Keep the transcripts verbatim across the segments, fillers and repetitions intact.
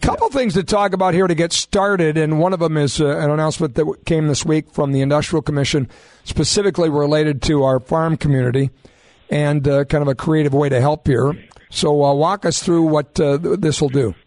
couple things to talk about here to get started, and one of them is uh, an announcement that came this week from the Industrial Commission, specifically related to our farm community, and uh, kind of a creative way to help here. So uh, walk us through what uh, this will do.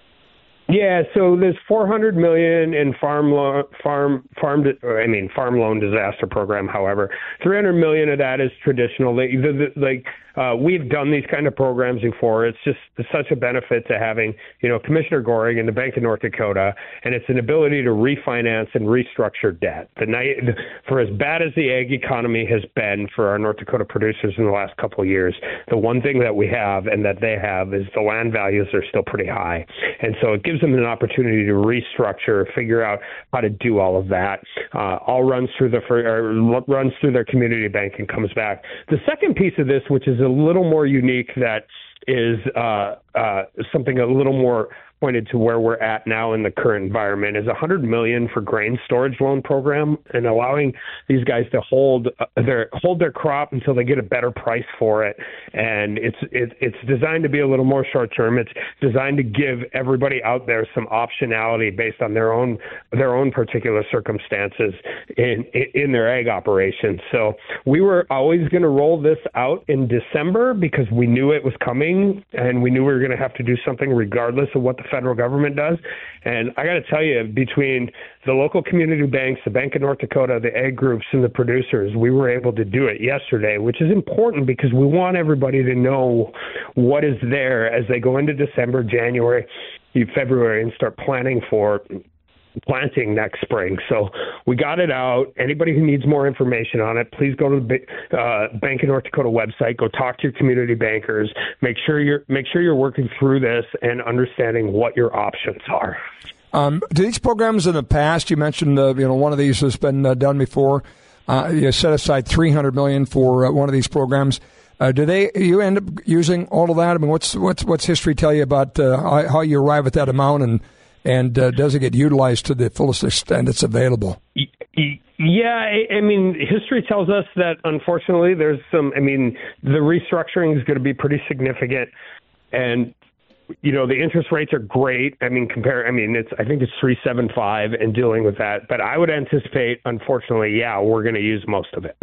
Yeah, so there's four hundred million dollars in farm loan, farm farm. I mean, farm loan disaster program. However, three hundred million dollars of that is traditional. Like, like uh, we've done these kind of programs before. It's just such a benefit to having, you know, Commissioner Goring and the Bank of North Dakota, and it's an ability to refinance and restructure debt. The night, for as bad as the ag economy has been for our North Dakota producers in the last couple of years, the one thing that we have and that they have is the land values are still pretty high, and so it gives them an opportunity to restructure, figure out how to do all of that. Uh, all runs through the or runs through their community bank and comes back. The second piece of this, which is a little more unique, that is uh, uh, something a little more pointed to where we're at now in the current environment, is one hundred million dollars for grain storage loan program, and allowing these guys to hold uh, their hold their crop until they get a better price for it. And it's it, it's designed to be a little more short term. It's designed to give everybody out there some optionality based on their own their own particular circumstances in in their ag operations. So we were always going to roll this out in December because we knew it was coming, and we knew we were going to have to do something regardless of what the federal government does. And I got to tell you, between the local community banks, the Bank of North Dakota, the ag groups, and the producers, we were able to do it yesterday, which is important because we want everybody to know what is there as they go into December, January, February, and start planning for planting next spring. So we got it out. Anybody who needs more information on it, please go to the uh, Bank of North Dakota website. Go talk to your community bankers. Make sure you're make sure you're working through this and understanding what your options are. Um, do these programs in the past, you mentioned uh, you know one of these has been uh, done before. Uh, you set aside three hundred million dollars for uh, one of these programs. Uh, do they you end up using all of that? I mean, what's what's what's history tell you about uh, how, how you arrive at that amount, and And uh, does it get utilized to the fullest extent it's available? Yeah, I mean, history tells us that, unfortunately, there's some, I mean, the restructuring is going to be pretty significant. And, you know, the interest rates are great. I mean, compare, I mean, it's, I think it's three point seven five and dealing with that. But I would anticipate, unfortunately, yeah, we're going to use most of it.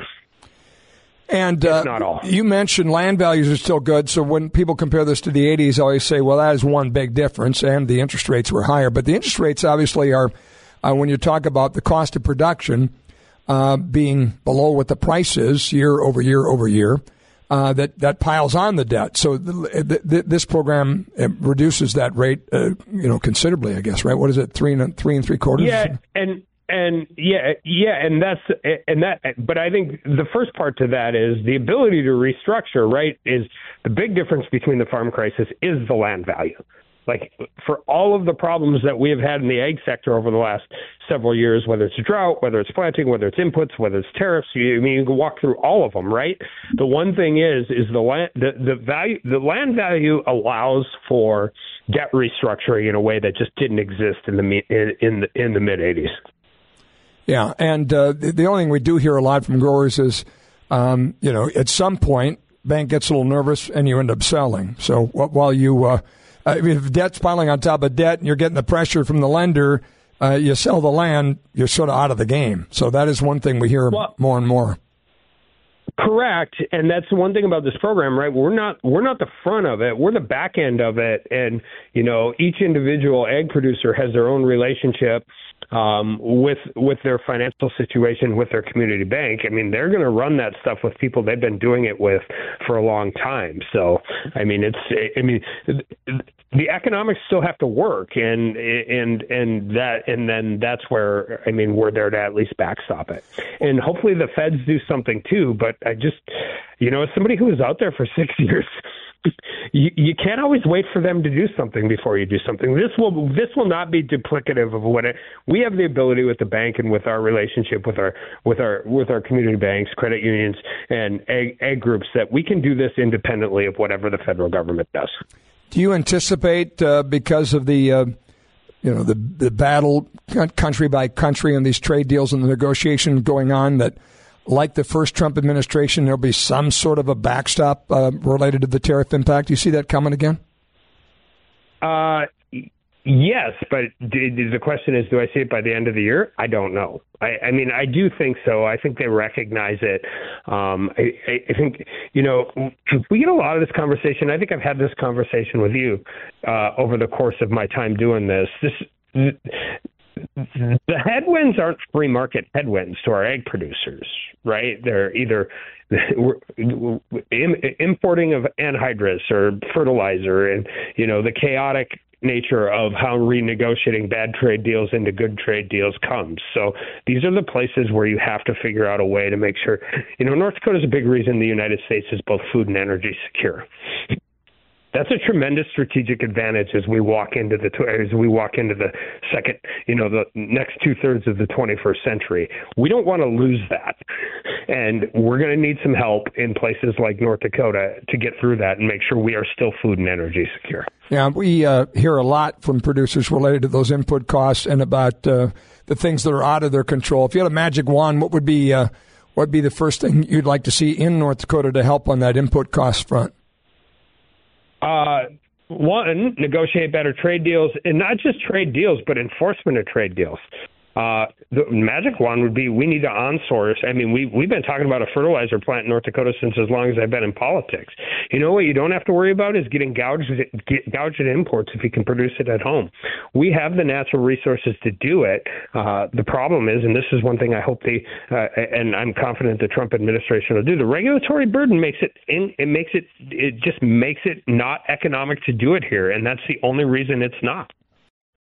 And uh, not all. You mentioned land values are still good. So when people compare this to the eighties, I always say, well, that is one big difference, and the interest rates were higher. But the interest rates obviously are, uh, when you talk about the cost of production uh, being below what the price is year over year over year, uh, that, that piles on the debt. So the, the, the, this program reduces that rate, uh, you know, considerably, I guess, right? What is it, three and three and three quarters? Yeah, and. And yeah, yeah, and that's and that. But I think the first part to that is the ability to restructure. Right, is the big difference between the farm crisis is the land value. Like, for all of the problems that we have had in the ag sector over the last several years, whether it's drought, whether it's planting, whether it's inputs, whether it's tariffs, you, I mean, you can walk through all of them, right? The one thing is, is the land, the, the value, the land value allows for debt restructuring in a way that just didn't exist in the in, in the in the mid eighties. Yeah, and uh, the, the only thing we do hear a lot from growers is, um, you know, at some point, bank gets a little nervous and you end up selling. So while you, uh, I mean, if debt's piling on top of debt and you're getting the pressure from the lender, uh, you sell the land, you're sort of out of the game. So that is one thing we hear well, more and more. Correct, and that's the one thing about this program, right? We're not we're not the front of it; we're the back end of it. And you know, each individual ag producer has their own relationship um, with with their financial situation, with their community bank. I mean, they're going to run that stuff with people they've been doing it with for a long time. So, I mean, it's I mean, the economics still have to work, and and and that and then that's where I mean, we're there to at least backstop it, and hopefully the feds do something too. But I just, you know, as somebody who was out there for six years. You, you can't always wait for them to do something before you do something. This will this will not be duplicative of what it. We have the ability with the bank and with our relationship with our with our with our community banks, credit unions, and ag, ag groups that we can do this independently of whatever the federal government does. Do you anticipate uh, because of the uh, you know the the battle country by country and these trade deals and the negotiations going on that, like the first Trump administration, there'll be some sort of a backstop uh, related to the tariff impact? Do you see that coming again? Uh, Yes, but the question is, do I see it by the end of the year? I don't know. I, I mean, I do think so. I think they recognize it. Um, I, I think, you know, we get a lot of this conversation. I think I've had this conversation with you uh, over the course of my time doing this. This the headwinds aren't free market headwinds to our egg producers, right? They're either importing of anhydrous or fertilizer, and, you know, the chaotic nature of how renegotiating bad trade deals into good trade deals comes. So these are the places where you have to figure out a way to make sure, you know, North Dakota is a big reason the United States is both food and energy secure. That's a tremendous strategic advantage as we walk into the as we walk into the second, you know, the next two thirds of the twenty-first century. We don't want to lose that, and we're going to need some help in places like North Dakota to get through that and make sure we are still food and energy secure. Yeah, we uh, hear a lot from producers related to those input costs and about uh, the things that are out of their control. If you had a magic wand, what would be uh, what would be the first thing you'd like to see in North Dakota to help on that input cost front? Uh, one, negotiate better trade deals, and not just trade deals, but enforcement of trade deals. Uh, the magic one would be we need to onsource. I mean, we, we've been talking about a fertilizer plant in North Dakota since as long as I've been in politics. You know what you don't have to worry about is getting gouged, get, gouged at imports if you can produce it at home. We have the natural resources to do it. Uh, the problem is, and this is one thing I hope the, uh, and I'm confident the Trump administration will do, the regulatory burden makes it, in, it makes it, it just makes it not economic to do it here. And that's the only reason it's not.